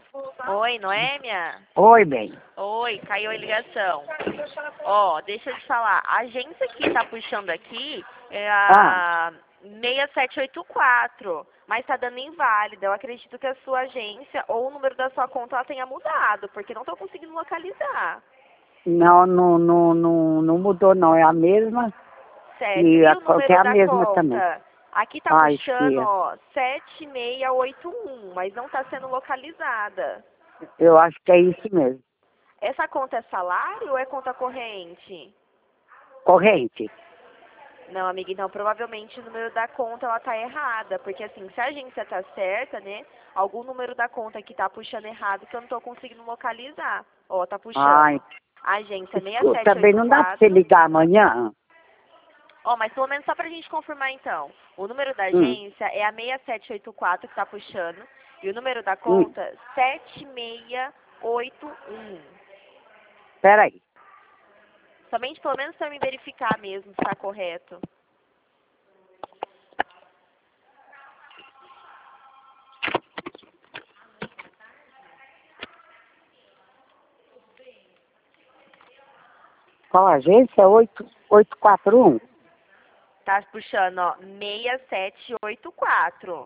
Oi, Noêmia? Oi, bem. Oi, caiu a ligação. Ó, deixa eu te falar. A agência que tá puxando aqui é Ah, a 6784, mas tá dando inválida. Eu acredito que a sua agência ou o número da sua conta ela tenha mudado, porque não tô conseguindo localizar. não mudou não, é a mesma Certo. e E a o conta é número a da mesma também. conta? Aqui tá Ai, puxando, filha, ó, 7681, mas não tá sendo localizada. eu acho que é isso mesmo. Essa conta é salário ou é conta corrente? Corrente. Não, amiga, então provavelmente o número da conta ela tá errada, porque assim, se a agência tá certa, né, algum número da conta que tá puxando errado que eu não tô conseguindo localizar. Ó, tá puxando. Ai, Agência também não dá pra você 6784. ligar amanhã? Ó, mas pelo menos só pra gente confirmar então. O número da Hum, agência é a 6784 que tá puxando e o número da hum, conta 7681. peraí. Somente pelo menos pra me verificar mesmo se tá correto. Qual agência? 8841? Tá puxando, ó, 6784.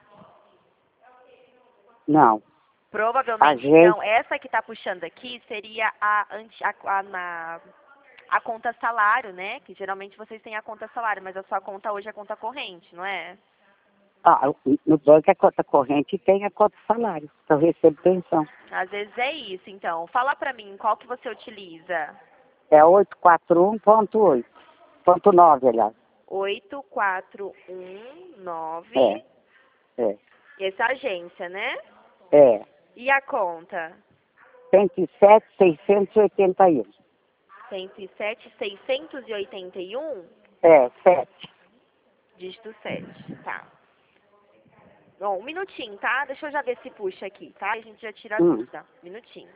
Não, Provavelmente, então, agência, essa que tá puxando aqui seria a conta salário, né? Que geralmente vocês têm a conta salário, mas a sua conta hoje é conta corrente, não é? no banco é conta corrente e tem a conta salário, que eu recebo pensão. Às vezes é isso, então. Fala pra mim, qual que você utiliza? É 841.8, ponto 9, aliás. 8419. É, é, Essa é a agência, né? é. E a conta? 107.681. 107.681, É, 7. dígito 7. Tá. Bom, um minutinho, tá? Deixa eu já ver se puxa aqui, tá? A gente já tira a Hum. dúvida. Minutinho.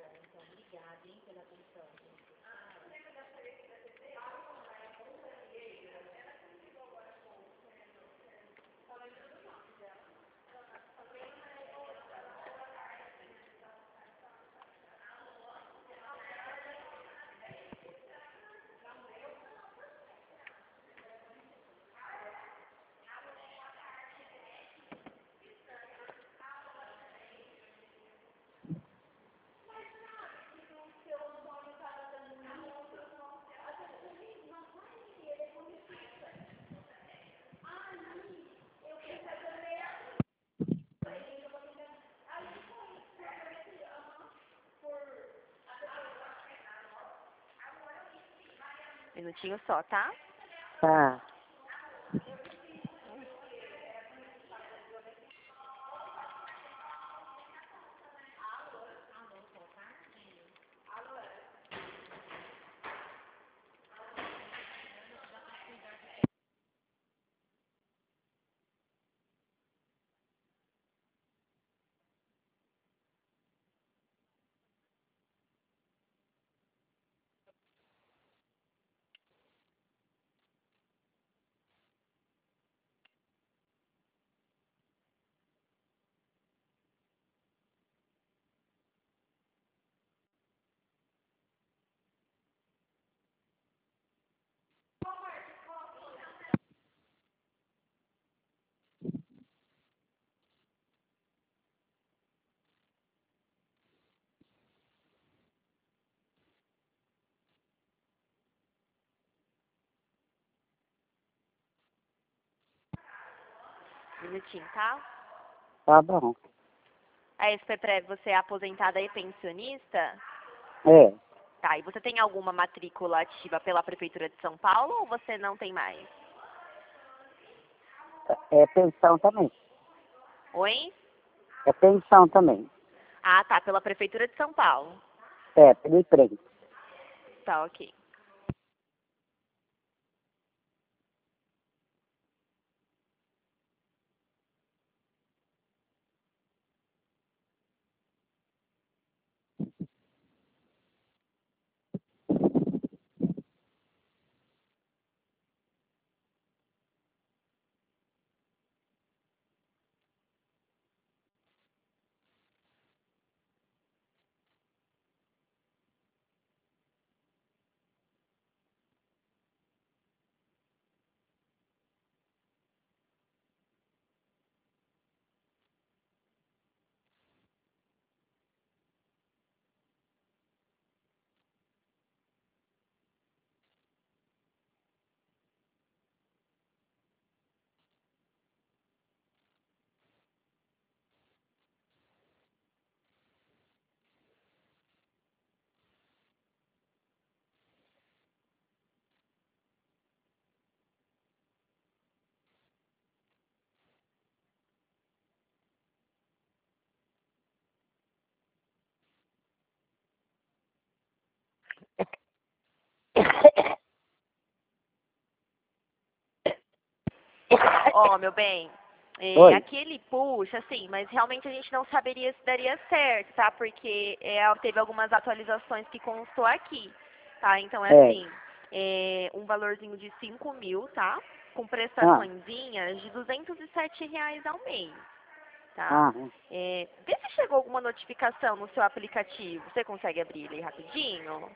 Minutinho só, tá? Tá. Minutinho, tá? Tá bom. A SPPREV, você é aposentada e pensionista? É, Tá, e você tem alguma matrícula ativa pela Prefeitura de São Paulo ou você não tem mais? é pensão também. Oi? É pensão também. Ah, tá, pela Prefeitura de São Paulo. É, pelo emprego. Tá, ok. Ó, meu bem, Oi. aquele puxa, assim, mas realmente a gente não saberia se daria certo, tá? Porque teve algumas atualizações que constou aqui, tá? Então é assim, um valorzinho de 5.000, tá? Com prestaçõezinhas de R$ 207 ao mês, tá? Vê se chegou alguma notificação no seu aplicativo. Você consegue abrir ele rapidinho?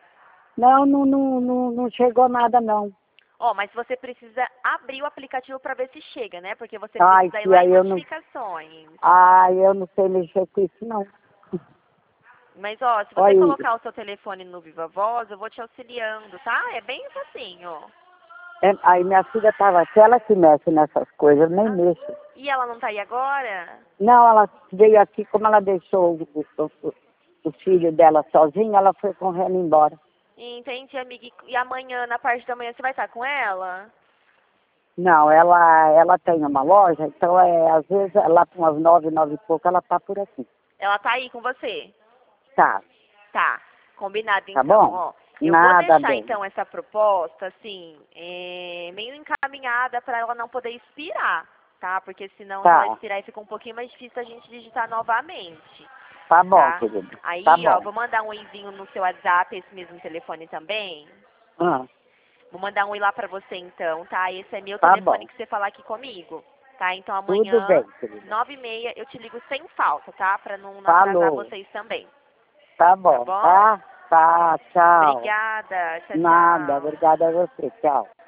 Não chegou nada, não. Ó, mas você precisa abrir o aplicativo para ver se chega, né? Porque você Ai, precisa ir lá tia, em eu não... notificações. Ai, eu não sei mexer com isso, não. Mas, ó, se você Olha, colocar o seu telefone no Viva Voz, eu vou te auxiliando, tá? É bem facinho. aí minha filha tava aqui, ela que mexe nessas coisas, eu nem Ah, mexo. e ela não tá aí agora? Não, ela veio aqui, como ela deixou o filho dela sozinho, ela foi correndo embora. Entendi, amiga. E amanhã, na parte da manhã, você vai estar com ela? Não, ela tem uma loja, então às vezes lá para umas 9 e pouco, ela tá por aqui. Ela tá aí com você? Tá, Tá. Combinado, tá então. bom? Ó, eu vou Nada deixar, bem. então, essa proposta, assim, meio encaminhada para ela não poder expirar, tá? Porque senão, se ela Tá, expirar, fica um pouquinho mais difícil a gente digitar novamente. tá bom, Tá? querido. Aí, Tá ó, bom. vou mandar um oizinho no seu WhatsApp, esse mesmo telefone também. Ah, Vou mandar um oi lá pra você então, tá? Esse é meu tá telefone bom. que você falar aqui comigo, tá? Então Tudo bem, amanhã, querido. 9h30, eu te ligo sem falta, tá? Pra não atrasar Falou. vocês também, Tá tá bom, bom? tá? Tá, tchau. Obrigada, tchau, Nada, tchau. obrigada a você, tchau.